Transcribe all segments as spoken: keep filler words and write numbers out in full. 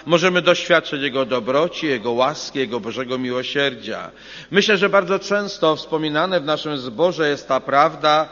możemy doświadczyć Jego dobroci, Jego łaski, Jego Bożego miłosierdzia. Myślę, że bardzo często wspominane w naszym zborze jest ta prawda,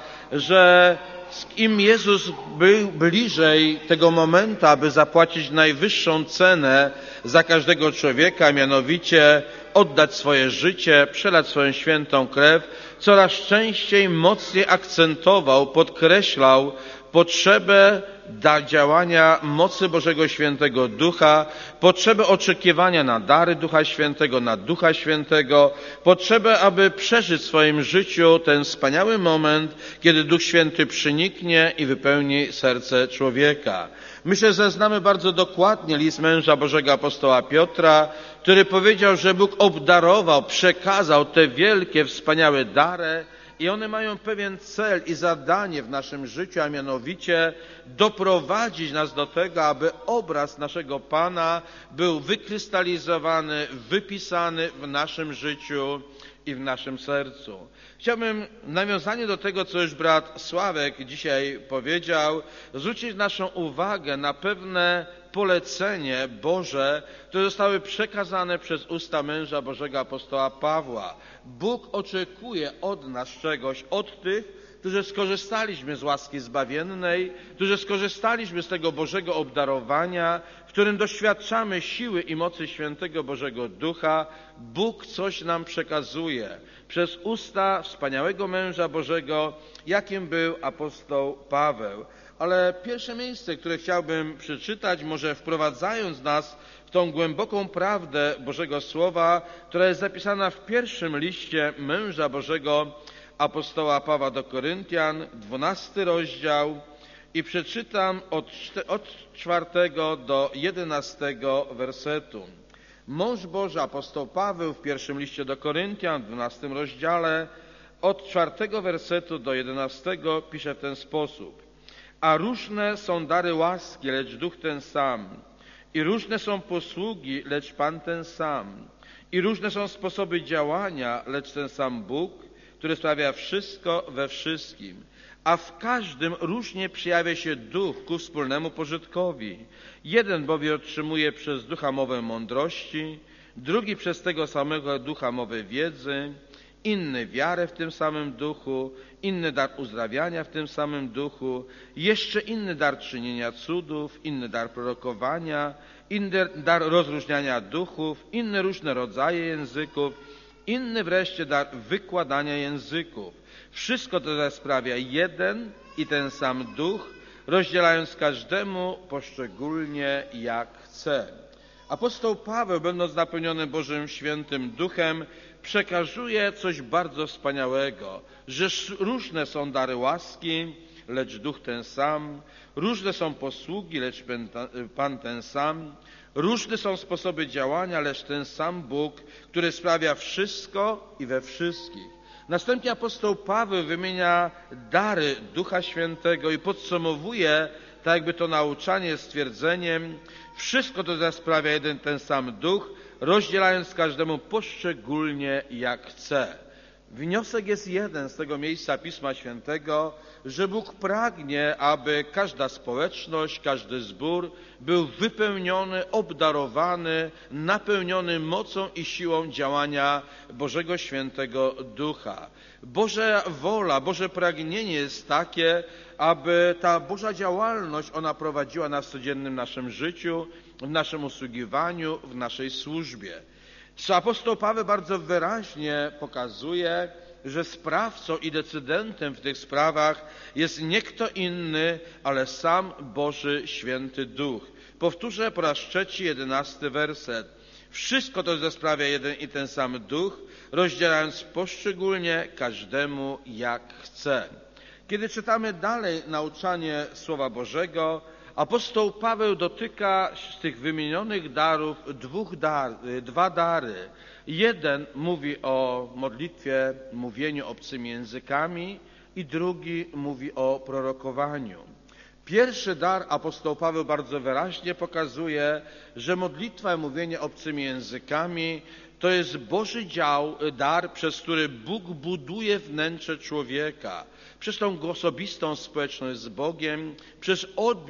że im Jezus był bliżej tego momentu, aby zapłacić najwyższą cenę za każdego człowieka, mianowicie oddać swoje życie, przelać swoją świętą krew, coraz częściej mocniej akcentował, podkreślał potrzebę działania mocy Bożego Świętego Ducha, potrzebę oczekiwania na dary Ducha Świętego, na Ducha Świętego, potrzebę, aby przeżyć w swoim życiu ten wspaniały moment, kiedy Duch Święty przyniknie i wypełni serce człowieka. Myślę, że znamy bardzo dokładnie list męża Bożego apostoła Piotra, który powiedział, że Bóg obdarował, przekazał te wielkie, wspaniałe dary, i one mają pewien cel i zadanie w naszym życiu, a mianowicie doprowadzić nas do tego, aby obraz naszego Pana był wykrystalizowany, wypisany w naszym życiu i w naszym sercu. Chciałbym w nawiązaniu do tego, co już brat Sławek dzisiaj powiedział, zwrócić naszą uwagę na pewne polecenie Boże, które zostały przekazane przez usta męża Bożego apostoła Pawła. Bóg oczekuje od nas czegoś, od tych, którzy skorzystaliśmy z łaski zbawiennej, którzy skorzystaliśmy z tego Bożego obdarowania, w którym doświadczamy siły i mocy Świętego Bożego Ducha. Bóg coś nam przekazuje przez usta wspaniałego męża Bożego, jakim był apostoł Paweł. Ale pierwsze miejsce, które chciałbym przeczytać, może wprowadzając nas w tą głęboką prawdę Bożego Słowa, która jest zapisana w pierwszym liście męża Bożego apostoła Pawła do Koryntian, dwunasty rozdział, i przeczytam od, od czwartego do jedenastego wersetu. Mąż Boży apostoł Paweł w pierwszym liście do Koryntian, w dwunastym rozdziale, od czwartego wersetu do jedenastego pisze w ten sposób. A różne są dary łaski, lecz Duch ten sam. I różne są posługi, lecz Pan ten sam. I różne są sposoby działania, lecz ten sam Bóg, który sprawia wszystko we wszystkim. A w każdym różnie przejawia się Duch ku wspólnemu pożytkowi. Jeden bowiem otrzymuje przez Ducha mowę mądrości, drugi przez tego samego Ducha mowę wiedzy, inny wiarę w tym samym Duchu, inny dar uzdrawiania w tym samym Duchu, jeszcze inny dar czynienia cudów, inny dar prorokowania, inny dar rozróżniania duchów, inne różne rodzaje języków, inny wreszcie dar wykładania języków. Wszystko to sprawia jeden i ten sam Duch, rozdzielając każdemu poszczególnie jak chce. Apostoł Paweł, będąc napełniony Bożym Świętym Duchem, przekazuje coś bardzo wspaniałego, że różne są dary łaski, lecz Duch ten sam, różne są posługi, lecz Pan ten sam, różne są sposoby działania, lecz ten sam Bóg, który sprawia wszystko i we wszystkich. Następnie apostoł Paweł wymienia dary Ducha Świętego i podsumowuje, tak jakby to nauczanie stwierdzeniem, wszystko to sprawia jeden ten sam Duch, rozdzielając każdemu poszczególnie jak chce. Wniosek jest jeden z tego miejsca Pisma Świętego, że Bóg pragnie, aby każda społeczność, każdy zbór był wypełniony, obdarowany, napełniony mocą i siłą działania Bożego Świętego Ducha. Boża wola, Boże pragnienie jest takie, aby ta Boża działalność, ona prowadziła nas w codziennym naszym życiu, w naszym usługiwaniu, w naszej służbie. Apostoł Paweł bardzo wyraźnie pokazuje, że sprawcą i decydentem w tych sprawach jest nie kto inny, ale sam Boży Święty Duch. Powtórzę po raz trzeci, jedenasty werset. Wszystko to sprawia jeden i ten sam Duch, rozdzielając poszczególnie każdemu jak chce. Kiedy czytamy dalej nauczanie Słowa Bożego, apostoł Paweł dotyka z tych wymienionych darów dwóch dar, dwa dary. Jeden mówi o modlitwie, mówieniu obcymi językami i drugi mówi o prorokowaniu. Pierwszy dar apostoł Paweł bardzo wyraźnie pokazuje, że modlitwa i mówienie obcymi językami to jest Boży dział, dar, przez który Bóg buduje wnętrze człowieka. Przez tą osobistą społeczność z Bogiem, przez odbiór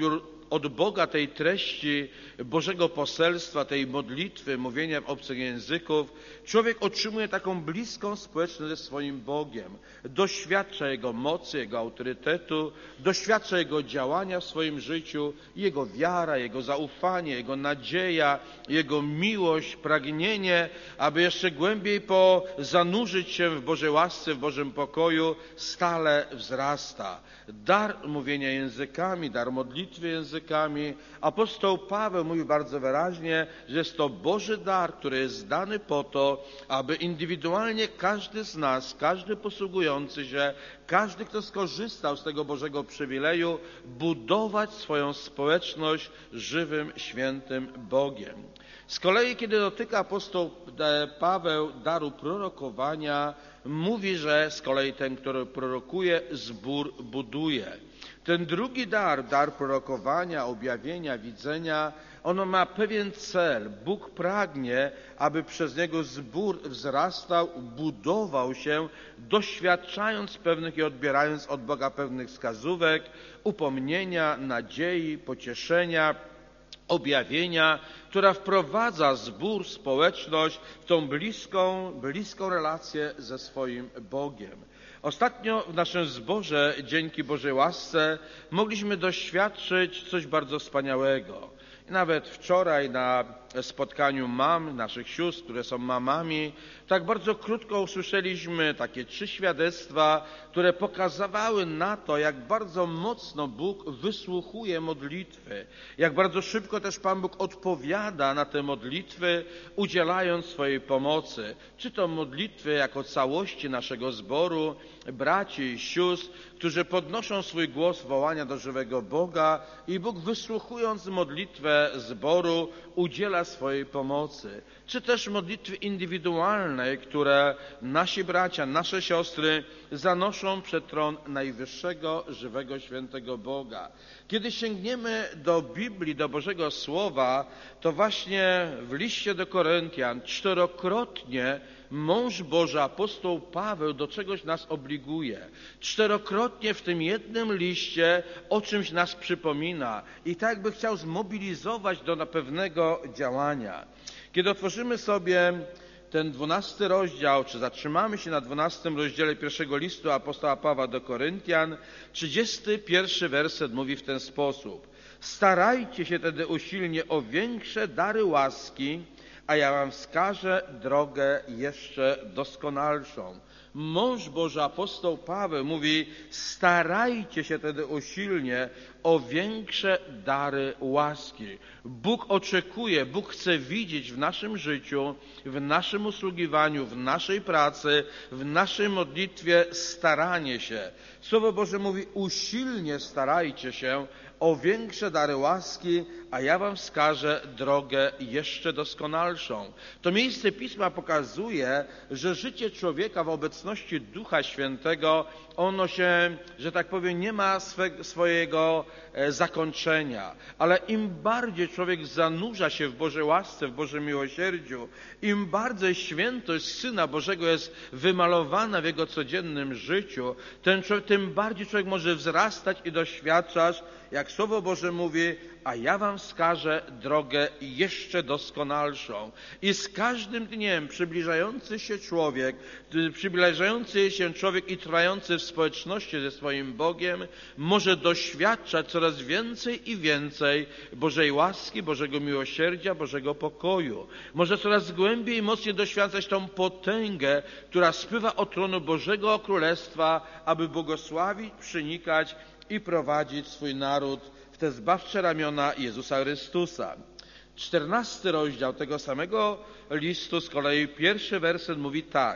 od Boga tej treści Bożego poselstwa, tej modlitwy, mówienia w obcych języków, człowiek otrzymuje taką bliską społeczność ze swoim Bogiem. Doświadcza Jego mocy, Jego autorytetu, doświadcza Jego działania w swoim życiu, Jego wiara, Jego zaufanie, Jego nadzieja, Jego miłość, pragnienie, aby jeszcze głębiej po zanurzyć się w Bożej łasce, w Bożym pokoju, stale wzrasta. Dar mówienia językami, dar modlitwy językami. Apostoł Paweł mówi bardzo wyraźnie, że jest to Boży dar, który jest dany po to, aby indywidualnie każdy z nas, każdy posługujący się, każdy, kto skorzystał z tego Bożego przywileju, budować swoją społeczność żywym, świętym Bogiem. Z kolei, kiedy dotyka apostoł Paweł daru prorokowania, mówi, że z kolei ten, który prorokuje, zbór buduje. Ten drugi dar, dar prorokowania, objawienia, widzenia, ono ma pewien cel. Bóg pragnie, aby przez niego zbór wzrastał, budował się, doświadczając pewnych i odbierając od Boga pewnych wskazówek, upomnienia, nadziei, pocieszenia, objawienia, która wprowadza zbór, społeczność w tą bliską, bliską relację ze swoim Bogiem. Ostatnio w naszym zborze, dzięki Bożej łasce, mogliśmy doświadczyć coś bardzo wspaniałego. Nawet wczoraj na spotkaniu mam, naszych sióstr, które są mamami, tak bardzo krótko usłyszeliśmy takie trzy świadectwa, które pokazywały na to, jak bardzo mocno Bóg wysłuchuje modlitwy, jak bardzo szybko też Pan Bóg odpowiada na te modlitwy, udzielając swojej pomocy. Czy to modlitwy jako całości naszego zboru, braci i sióstr, którzy podnoszą swój głos wołania do żywego Boga i Bóg, wysłuchując modlitwę zboru, udziela swojej pomocy. Czy też modlitwy indywidualne, które nasi bracia, nasze siostry zanoszą przed tron najwyższego, żywego, świętego Boga. Kiedy sięgniemy do Biblii, do Bożego Słowa, to właśnie w liście do Koryntian czterokrotnie mąż Boży, apostoł Paweł, do czegoś nas obliguje. Czterokrotnie w tym jednym liście o czymś nas przypomina i tak by chciał zmobilizować do pewnego działania. Kiedy otworzymy sobie ten dwunasty rozdział, czy zatrzymamy się na dwunastym rozdziale pierwszego listu apostoła Pawła do Koryntian, trzydziesty pierwszy werset mówi w ten sposób. Starajcie się tedy usilnie o większe dary łaski, a ja wam wskażę drogę jeszcze doskonalszą. Mąż Boży, apostoł Paweł mówi, starajcie się tedy usilnie o większe dary łaski. Bóg oczekuje, Bóg chce widzieć w naszym życiu, w naszym usługiwaniu, w naszej pracy, w naszej modlitwie staranie się. Słowo Boże mówi, usilnie starajcie się o większe dary łaski, a ja wam wskażę drogę jeszcze doskonalszą. To miejsce Pisma pokazuje, że życie człowieka w obecności Ducha Świętego, ono się, że tak powiem, nie ma swe, swojego e, zakończenia. Ale im bardziej człowiek zanurza się w Bożej łasce, w Bożym miłosierdziu, im bardziej świętość Syna Bożego jest wymalowana w jego codziennym życiu, ten, tym bardziej człowiek może wzrastać i doświadczać, jak Słowo Boże mówi, a ja wam wskażę drogę jeszcze doskonalszą. I z każdym dniem przybliżający się człowiek, przybliżający się człowiek i trwający w społeczności ze swoim Bogiem, może doświadczać coraz więcej i więcej Bożej łaski, Bożego miłosierdzia, Bożego pokoju. Może coraz głębiej i mocniej doświadczać tą potęgę, która spływa od tronu Bożego Królestwa, aby błogosławić, przenikać i prowadzić swój naród w te zbawcze ramiona Jezusa Chrystusa. Czternasty rozdział tego samego listu, z kolei pierwszy werset mówi tak.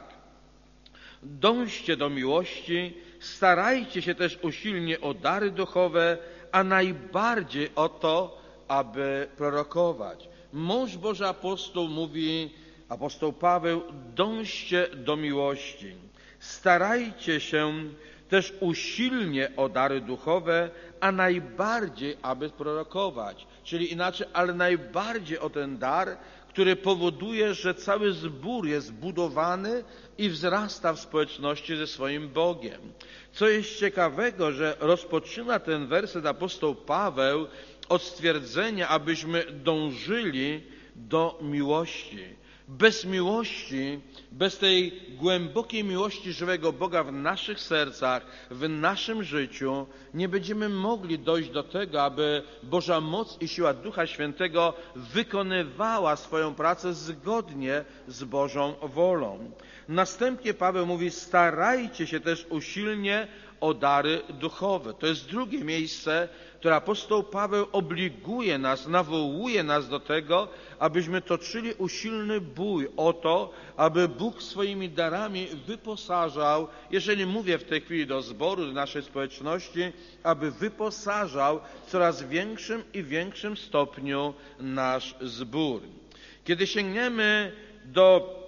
Dążcie do miłości, starajcie się też usilnie o dary duchowe, a najbardziej o to, aby prorokować. Mąż Boży apostoł mówi, apostoł Paweł, dążcie do miłości. Starajcie się też usilnie o dary duchowe, a najbardziej, aby prorokować. Czyli inaczej, ale najbardziej o ten dar, który powoduje, że cały zbór jest budowany i wzrasta w społeczności ze swoim Bogiem. Co jest ciekawego, że rozpoczyna ten werset apostoł Paweł od stwierdzenia, abyśmy dążyli do miłości. Bez miłości, bez tej głębokiej miłości żywego Boga w naszych sercach, w naszym życiu, nie będziemy mogli dojść do tego, aby Boża moc i siła Ducha Świętego wykonywała swoją pracę zgodnie z Bożą wolą. Następnie Paweł mówi, starajcie się też usilnie o dary duchowe. To jest drugie miejsce, które apostoł Paweł obliguje nas, nawołuje nas do tego, abyśmy toczyli usilny bój o to, aby Bóg swoimi darami wyposażał, jeżeli mówię w tej chwili do zboru, do naszej społeczności, aby wyposażał w coraz większym i większym stopniu nasz zbór. Kiedy sięgniemy do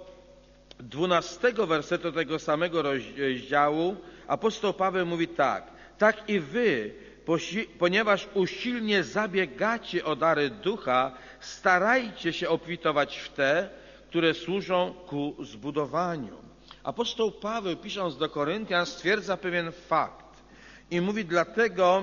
dwunastego wersetu tego samego rozdziału, apostoł Paweł mówi tak, tak i wy, ponieważ usilnie zabiegacie o dary ducha, starajcie się obfitować w te, które służą ku zbudowaniu. Apostoł Paweł, pisząc do Koryntian, stwierdza pewien fakt i mówi dlatego,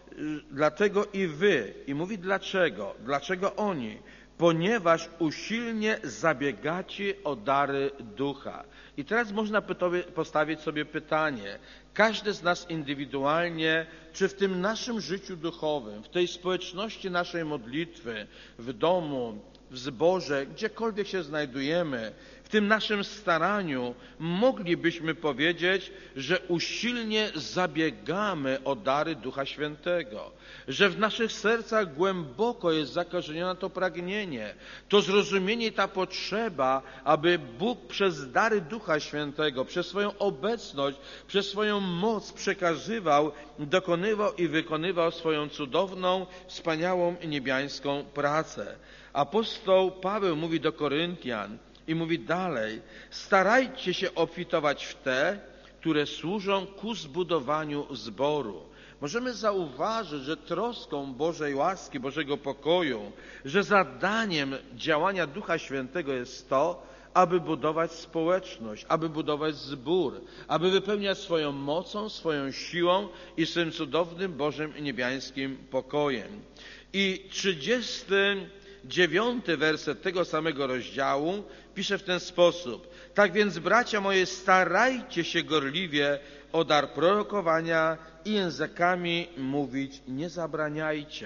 dlatego i wy, i mówi dlaczego, dlaczego oni, ponieważ usilnie zabiegacie o dary ducha. I teraz można postawić sobie pytanie, każdy z nas indywidualnie, czy w tym naszym życiu duchowym, w tej społeczności naszej modlitwy, w domu, w zborze, gdziekolwiek się znajdujemy, w tym naszym staraniu moglibyśmy powiedzieć, że usilnie zabiegamy o dary Ducha Świętego, że w naszych sercach głęboko jest zakorzenione to pragnienie, to zrozumienie i ta potrzeba, aby Bóg przez dary Ducha Świętego, przez swoją obecność, przez swoją moc przekazywał, dokonywał i wykonywał swoją cudowną, wspaniałą i niebiańską pracę. Apostoł Paweł mówi do Koryntian i mówi dalej, starajcie się obfitować w te, które służą ku zbudowaniu zboru. Możemy zauważyć, że troską Bożej łaski, Bożego pokoju, że zadaniem działania Ducha Świętego jest to, aby budować społeczność, aby budować zbór, aby wypełniać swoją mocą, swoją siłą i swym cudownym Bożym i niebiańskim pokojem. I trzydziesty dziewiąty werset tego samego rozdziału pisze w ten sposób. Tak więc, bracia moje, starajcie się gorliwie o dar prorokowania i językami mówić nie zabraniajcie.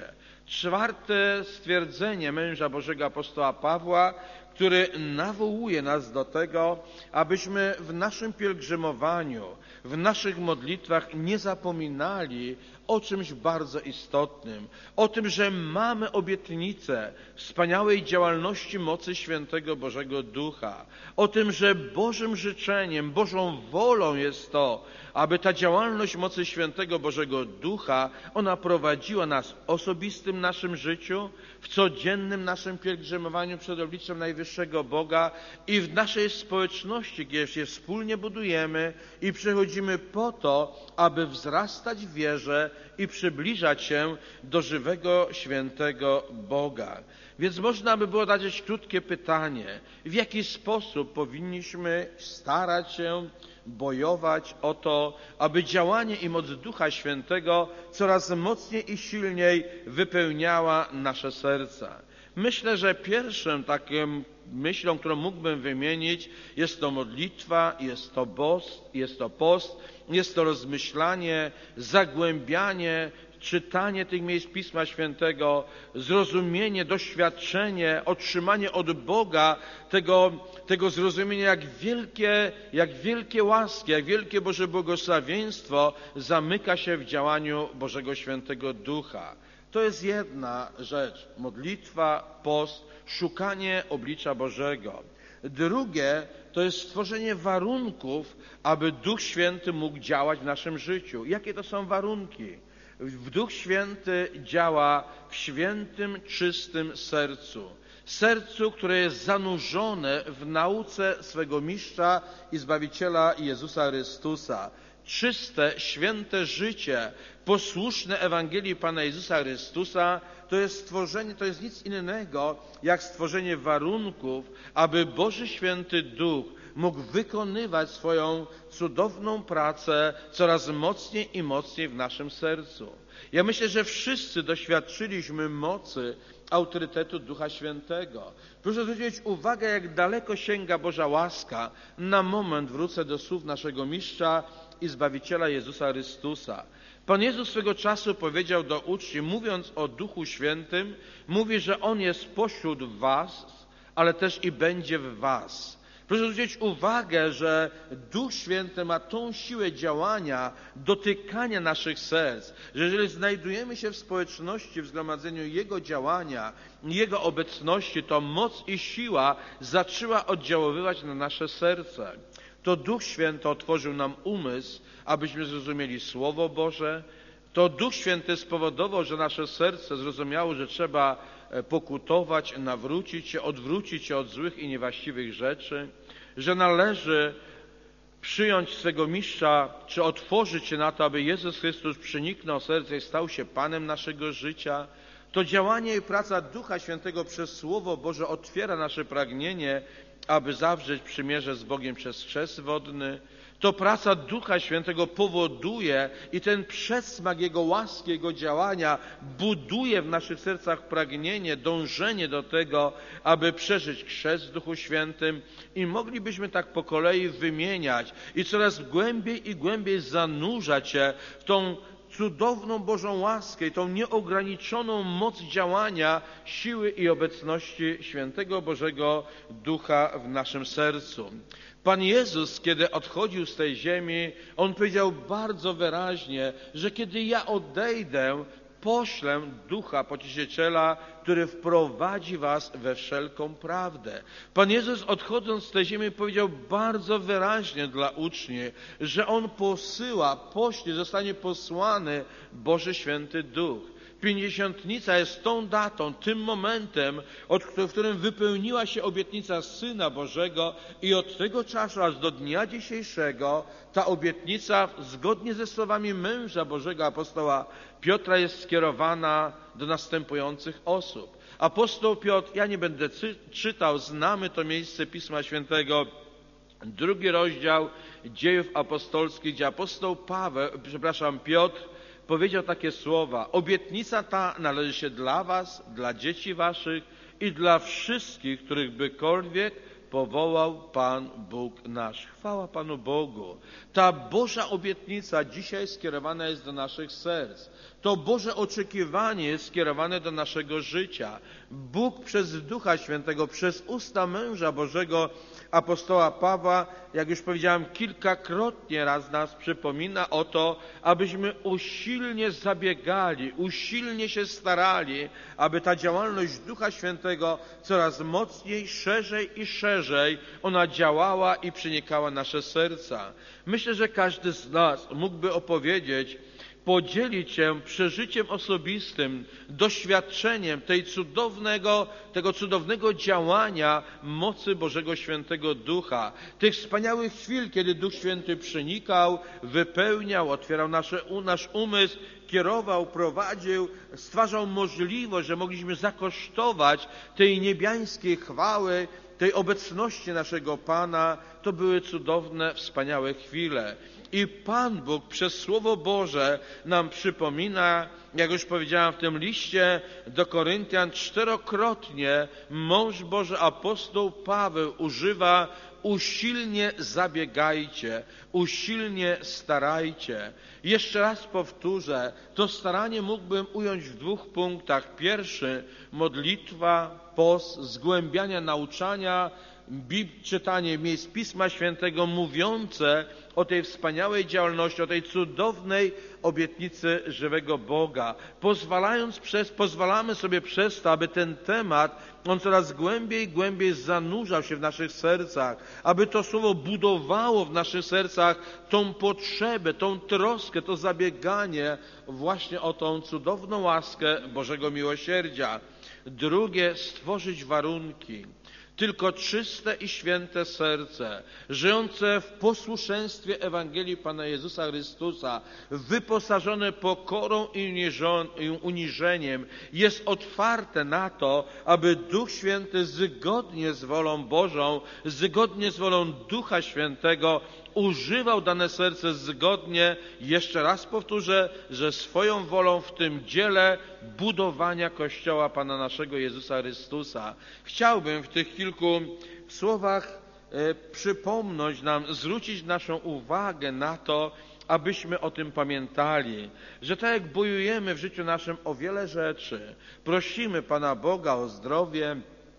Czwarte stwierdzenie męża Bożego apostoła Pawła, który nawołuje nas do tego, abyśmy w naszym pielgrzymowaniu, w naszych modlitwach nie zapominali o czymś bardzo istotnym, o tym, że mamy obietnicę wspaniałej działalności mocy świętego Bożego Ducha, o tym, że Bożym życzeniem, Bożą wolą jest to, aby ta działalność mocy świętego Bożego Ducha, ona prowadziła nas w osobistym naszym życiu, w codziennym naszym pielgrzymowaniu przed obliczem najwyższego Boga i w naszej społeczności, gdzie się wspólnie budujemy i przychodzimy po to, aby wzrastać w wierze i przybliżać się do żywego, świętego Boga. Więc można by było zadać krótkie pytanie, w jaki sposób powinniśmy starać się bojować o to, aby działanie i moc Ducha Świętego coraz mocniej i silniej wypełniała nasze serca. Myślę, że pierwszym takim myślą, którą mógłbym wymienić, jest to modlitwa, jest to post, jest to post, jest to rozmyślanie, zagłębianie, czytanie tych miejsc Pisma Świętego, zrozumienie, doświadczenie, otrzymanie od Boga tego, tego zrozumienia, jak wielkie, jak wielkie łaski, jak wielkie Boże błogosławieństwo zamyka się w działaniu Bożego Świętego Ducha. To jest jedna rzecz, modlitwa, post, szukanie oblicza Bożego. Drugie to jest stworzenie warunków, aby Duch Święty mógł działać w naszym życiu. Jakie to są warunki? Duch Święty działa w świętym, czystym sercu. Sercu, które jest zanurzone w nauce swego Mistrza i Zbawiciela Jezusa Chrystusa. Czyste, święte życie, posłuszne Ewangelii Pana Jezusa Chrystusa, to jest stworzenie, to jest nic innego, jak stworzenie warunków, aby Boży Święty Duch mógł wykonywać swoją cudowną pracę coraz mocniej i mocniej w naszym sercu. Ja myślę, że wszyscy doświadczyliśmy mocy, autorytetu Ducha Świętego. Proszę zwrócić uwagę, jak daleko sięga Boża łaska. Na moment wrócę do słów naszego mistrza i Zbawiciela Jezusa Chrystusa. Pan Jezus swego czasu powiedział do uczniów, mówiąc o Duchu Świętym, mówi, że On jest pośród was, ale też i będzie w was. Proszę zwrócić uwagę, że Duch Święty ma tą siłę działania, dotykania naszych serc, że jeżeli znajdujemy się w społeczności, w zgromadzeniu Jego działania, Jego obecności, to moc i siła zaczęła oddziaływać na nasze serce. To Duch Święty otworzył nam umysł, abyśmy zrozumieli Słowo Boże. To Duch Święty spowodował, że nasze serce zrozumiało, że trzeba pokutować, nawrócić się, odwrócić się od złych i niewłaściwych rzeczy, że należy przyjąć swego mistrza, czy otworzyć się na to, aby Jezus Chrystus przeniknął serce i stał się Panem naszego życia. To działanie i praca Ducha Świętego przez Słowo Boże otwiera nasze pragnienie, aby zawrzeć przymierze z Bogiem przez chrzest wodny. To praca Ducha Świętego powoduje i ten przedsmak Jego łaski, Jego działania buduje w naszych sercach pragnienie, dążenie do tego, aby przeżyć chrzest w Duchu Świętym i moglibyśmy tak po kolei wymieniać i coraz głębiej i głębiej zanurzać się w tą cudowną Bożą łaskę i tą nieograniczoną moc działania, siły i obecności Świętego Bożego Ducha w naszym sercu. Pan Jezus, kiedy odchodził z tej ziemi, On powiedział bardzo wyraźnie, że kiedy ja odejdę, poślę Ducha Pocieszyciela, który wprowadzi was we wszelką prawdę. Pan Jezus, odchodząc z tej ziemi, powiedział bardzo wyraźnie dla uczniów, że On posyła, pośle, zostanie posłany Boży Święty Duch. Pięćdziesiątnica jest tą datą, tym momentem, od, w którym wypełniła się obietnica Syna Bożego i od tego czasu aż do dnia dzisiejszego ta obietnica zgodnie ze słowami męża Bożego, apostoła Piotra, jest skierowana do następujących osób. Apostoł Piotr, ja nie będę cy- czytał, znamy to miejsce Pisma Świętego, drugi rozdział Dziejów Apostolskich, gdzie apostoł Paweł, przepraszam, Piotr, powiedział takie słowa: obietnica ta należy się dla was, dla dzieci waszych i dla wszystkich, których bykolwiek powołał Pan Bóg nasz. Chwała Panu Bogu. Ta Boża obietnica dzisiaj skierowana jest do naszych serc. To Boże oczekiwanie jest skierowane do naszego życia. Bóg przez Ducha Świętego, przez usta męża Bożego, apostoła Pawła, jak już powiedziałem, kilkakrotnie raz nas przypomina o to, abyśmy usilnie zabiegali, usilnie się starali, aby ta działalność Ducha Świętego coraz mocniej, szerzej i szerzej ona działała i przenikała nasze serca. Myślę, że każdy z nas mógłby opowiedzieć, podzielić się przeżyciem osobistym, doświadczeniem tej cudownego, tego cudownego działania mocy Bożego Świętego Ducha. Tych wspaniałych chwil, kiedy Duch Święty przenikał, wypełniał, otwierał nasze, nasz umysł, kierował, prowadził, stwarzał możliwość, że mogliśmy zakosztować tej niebiańskiej chwały, tej obecności naszego Pana. To były cudowne, wspaniałe chwile. I Pan Bóg przez Słowo Boże nam przypomina, jak już powiedziałem w tym liście do Koryntian, czterokrotnie mąż Boży apostoł Paweł używa: usilnie zabiegajcie, usilnie starajcie. Jeszcze raz powtórzę, to staranie mógłbym ująć w dwóch punktach. Pierwszy, modlitwa, post, zgłębiania nauczania, czytanie miejsc Pisma Świętego mówiące o tej wspaniałej działalności, o tej cudownej obietnicy żywego Boga. Pozwalając przez, pozwalamy sobie przez to, aby ten temat, on coraz głębiej i głębiej zanurzał się w naszych sercach, aby to słowo budowało w naszych sercach tą potrzebę, tą troskę, to zabieganie właśnie o tą cudowną łaskę Bożego miłosierdzia. Drugie, stworzyć warunki. Tylko czyste i święte serce, żyjące w posłuszeństwie Ewangelii Pana Jezusa Chrystusa, wyposażone pokorą i uniżeniem, jest otwarte na to, aby Duch Święty zgodnie z wolą Bożą, zgodnie z wolą Ducha Świętego używał dane serce zgodnie, jeszcze raz powtórzę, że swoją wolą w tym dziele budowania Kościoła Pana naszego Jezusa Chrystusa. Chciałbym w tych kilku słowach e, przypomnieć nam, zwrócić naszą uwagę na to, abyśmy o tym pamiętali, że tak jak bojujemy w życiu naszym o wiele rzeczy, prosimy Pana Boga o zdrowie,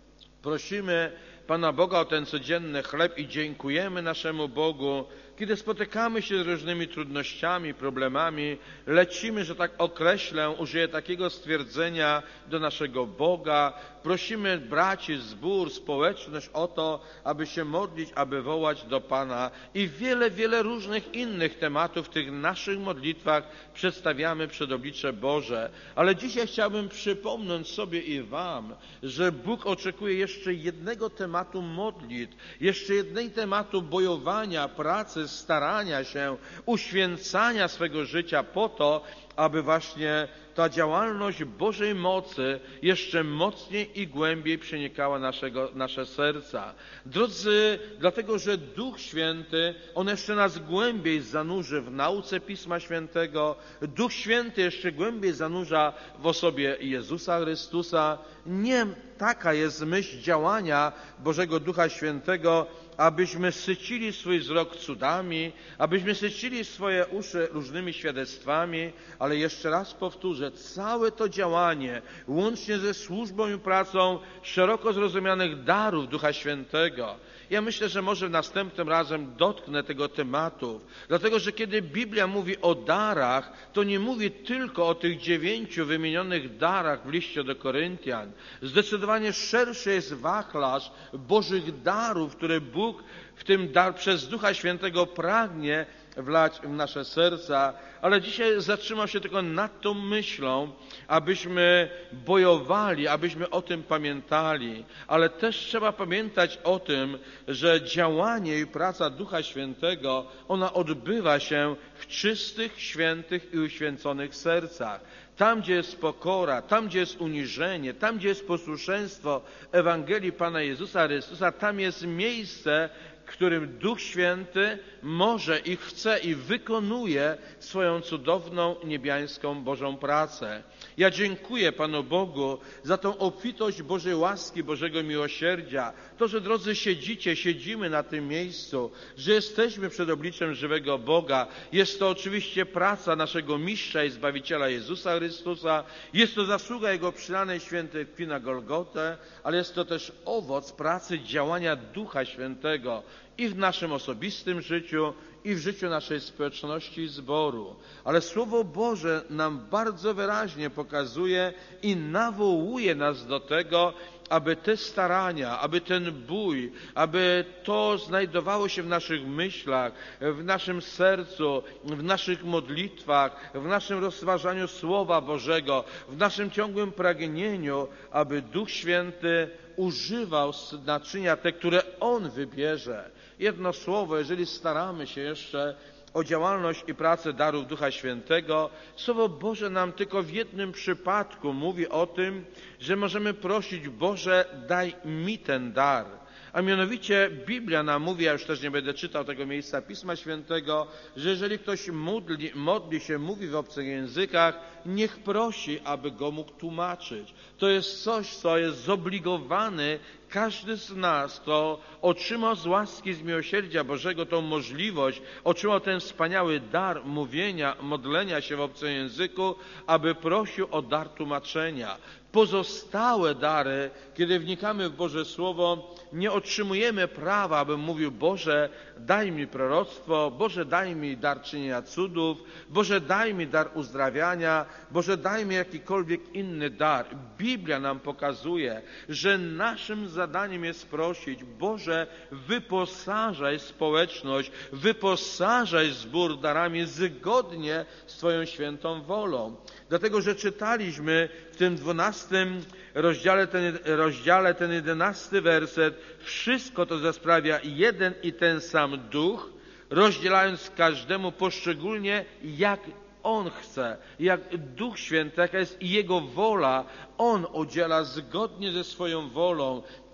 prosimy Pana Boga o ten codzienny chleb i dziękujemy naszemu Bogu, kiedy spotykamy się z różnymi trudnościami, problemami, lecimy, że tak określę, użyję takiego stwierdzenia do naszego Boga, prosimy braci, zbór, społeczność o to, aby się modlić, aby wołać do Pana i wiele, wiele różnych innych tematów w tych naszych modlitwach przedstawiamy przed oblicze Boże. Ale dzisiaj chciałbym przypomnieć sobie i Wam, że Bóg oczekuje jeszcze jednego tematu modlitw, jeszcze jednego tematu bojowania, pracy, starania się, uświęcania swego życia po to, aby właśnie ta działalność Bożej mocy jeszcze mocniej i głębiej przenikała naszego, nasze serca. Drodzy, dlatego, że Duch Święty, On jeszcze nas głębiej zanurzy w nauce Pisma Świętego, Duch Święty jeszcze głębiej zanurza w osobie Jezusa Chrystusa. Nie taka jest myśl działania Bożego Ducha Świętego, abyśmy sycili swój wzrok cudami, abyśmy sycili swoje uszy różnymi świadectwami, ale jeszcze raz powtórzę, całe to działanie, łącznie ze służbą i pracą szeroko zrozumianych darów Ducha Świętego. Ja myślę, że może następnym razem dotknę tego tematu, dlatego że kiedy Biblia mówi o darach, to nie mówi tylko o tych dziewięciu wymienionych darach w liście do Koryntian. Zdecydowanie szerszy jest wachlarz Bożych darów, które Bóg w tym dar przez Ducha Świętego pragnie wlać w nasze serca, ale dzisiaj zatrzymam się tylko nad tą myślą, abyśmy bojowali, abyśmy o tym pamiętali, ale też trzeba pamiętać o tym, że działanie i praca Ducha Świętego, ona odbywa się w czystych, świętych i uświęconych sercach. Tam, gdzie jest pokora, tam, gdzie jest uniżenie, tam, gdzie jest posłuszeństwo Ewangelii Pana Jezusa Chrystusa, tam jest miejsce, w którym Duch Święty może i chce i wykonuje swoją cudowną, niebiańską Bożą pracę. Ja dziękuję Panu Bogu za tą obfitość Bożej łaski, Bożego miłosierdzia. To, że drodzy siedzicie, siedzimy na tym miejscu, że jesteśmy przed obliczem żywego Boga. Jest to oczywiście praca naszego Mistrza i Zbawiciela Jezusa Chrystusa. Jest to zasługa Jego przylanej świętej krwi na Golgotę, ale jest to też owoc pracy działania Ducha Świętego i w naszym osobistym życiu, i w życiu naszej społeczności i zboru. Ale Słowo Boże nam bardzo wyraźnie pokazuje i nawołuje nas do tego, aby te starania, aby ten bój, aby to znajdowało się w naszych myślach, w naszym sercu, w naszych modlitwach, w naszym rozważaniu Słowa Bożego, w naszym ciągłym pragnieniu, aby Duch Święty używał naczynia te, które On wybierze. Jedno słowo, jeżeli staramy się jeszcze o działalność i pracę darów Ducha Świętego, Słowo Boże nam tylko w jednym przypadku mówi o tym, że możemy prosić: Boże, daj mi ten dar. A mianowicie Biblia nam mówi, ja już też nie będę czytał tego miejsca Pisma Świętego, że jeżeli ktoś modli, modli się, mówi w obcych językach, niech prosi, aby go mógł tłumaczyć. To jest coś, co jest zobligowany każdy z nas, kto otrzymał z łaski, z miłosierdzia Bożego tą możliwość, otrzymał ten wspaniały dar mówienia, modlenia się w obcym języku, aby prosił o dar tłumaczenia. Pozostałe dary, kiedy wnikamy w Boże Słowo, nie otrzymujemy prawa, abym mówił: Boże, daj mi proroctwo, Boże, daj mi dar czynienia cudów, Boże, daj mi dar uzdrawiania, Boże, daj mi jakikolwiek inny dar. Biblia nam pokazuje, że naszym zadaniem jest prosić: Boże, wyposażaj społeczność, wyposażaj zbór darami zgodnie z Twoją świętą wolą. Dlatego, że czytaliśmy w tym dwunastym rozdziale ten, rozdziale, ten jedenasty werset: wszystko to sprawia jeden i ten sam Duch, rozdzielając każdemu poszczególnie, jak On chce, jak Duch Święty, jaka jest Jego wola, On udziela zgodnie ze swoją wolą.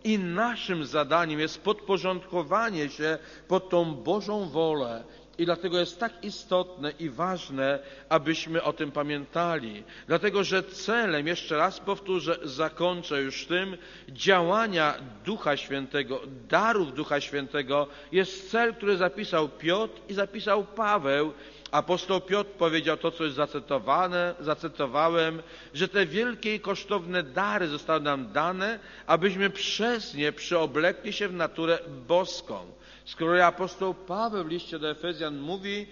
i naszym zadaniem jest podporządkowanie się pod tą Bożą wolę. I dlatego jest tak istotne i ważne, abyśmy o tym pamiętali. Dlatego, że celem, jeszcze raz powtórzę, zakończę już tym, działania Ducha Świętego, darów Ducha Świętego jest cel, który zapisał Piotr i zapisał Paweł. Apostoł Piotr powiedział to, co jest zacytowane, zacytowałem, że te wielkie i kosztowne dary zostały nam dane, abyśmy przez nie przyoblekli się w naturę boską. Z kolei apostoł Paweł w liście do Efezjan mówi,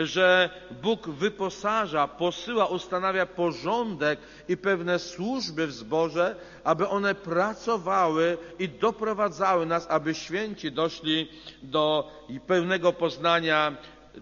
że Bóg wyposaża, posyła, ustanawia porządek i pewne służby w zborze, aby one pracowały i doprowadzały nas, aby święci doszli do pełnego poznania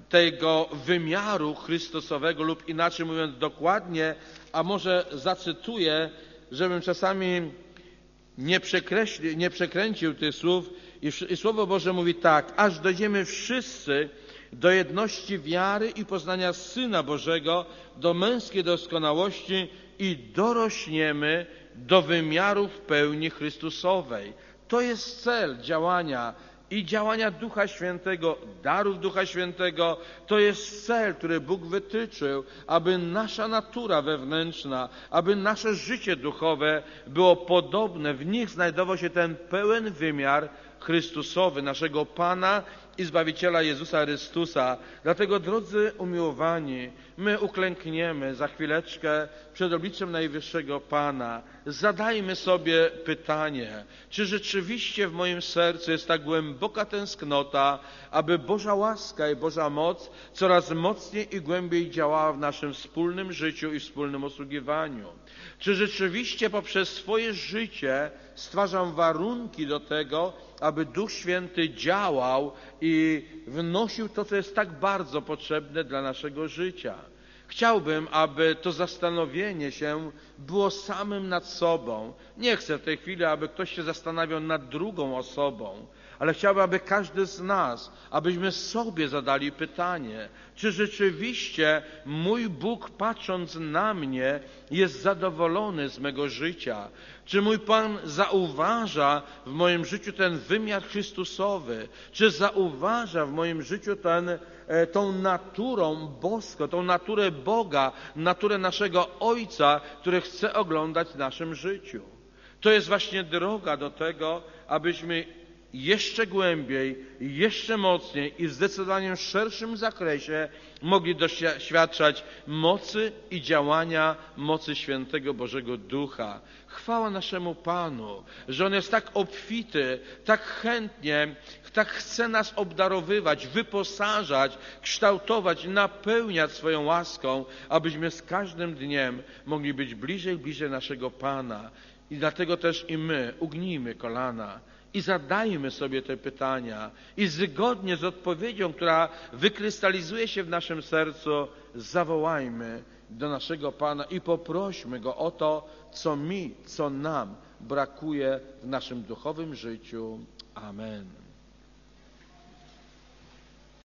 tego wymiaru Chrystusowego, lub inaczej mówiąc dokładnie, a może zacytuję, żebym czasami nie, przekreśli, nie przekręcił tych słów, i, i Słowo Boże mówi tak: aż dojdziemy wszyscy do jedności wiary i poznania Syna Bożego, do męskiej doskonałości i dorośniemy do wymiarów pełni Chrystusowej. To jest cel działania i działania Ducha Świętego, darów Ducha Świętego. To jest cel, który Bóg wytyczył, aby nasza natura wewnętrzna, aby nasze życie duchowe było podobne, w nich znajdował się ten pełen wymiar Chrystusowy, naszego Pana i Zbawiciela Jezusa Chrystusa. Dlatego, drodzy umiłowani, my uklękniemy za chwileczkę przed obliczem Najwyższego Pana. Zadajmy sobie pytanie, czy rzeczywiście w moim sercu jest tak głęboka tęsknota, aby Boża łaska i Boża moc coraz mocniej i głębiej działała w naszym wspólnym życiu i wspólnym usługiwaniu. Czy rzeczywiście poprzez swoje życie stwarzam warunki do tego, aby Duch Święty działał i wnosił to, co jest tak bardzo potrzebne dla naszego życia. Chciałbym, aby to zastanowienie się było samym nad sobą. Nie chcę w tej chwili, aby ktoś się zastanawiał nad drugą osobą, ale chciałbym, aby każdy z nas, abyśmy sobie zadali pytanie, czy rzeczywiście mój Bóg, patrząc na mnie, jest zadowolony z mego życia? Czy mój Pan zauważa w moim życiu ten wymiar Chrystusowy? Czy zauważa w moim życiu ten, tą naturą boską, tą naturę Boga, naturę naszego Ojca, który chce oglądać w naszym życiu? To jest właśnie droga do tego, abyśmy jeszcze głębiej, jeszcze mocniej i w zdecydowanie szerszym zakresie mogli doświadczać mocy i działania mocy Świętego Bożego Ducha. Chwała naszemu Panu, że On jest tak obfity, tak chętnie, tak chce nas obdarowywać, wyposażać, kształtować, napełniać swoją łaską, abyśmy z każdym dniem mogli być bliżej, bliżej naszego Pana. I dlatego też i my ugnijmy kolana i zadajmy sobie te pytania i zgodnie z odpowiedzią, która wykrystalizuje się w naszym sercu, zawołajmy do naszego Pana i poprośmy Go o to, co mi, co nam brakuje w naszym duchowym życiu. Amen.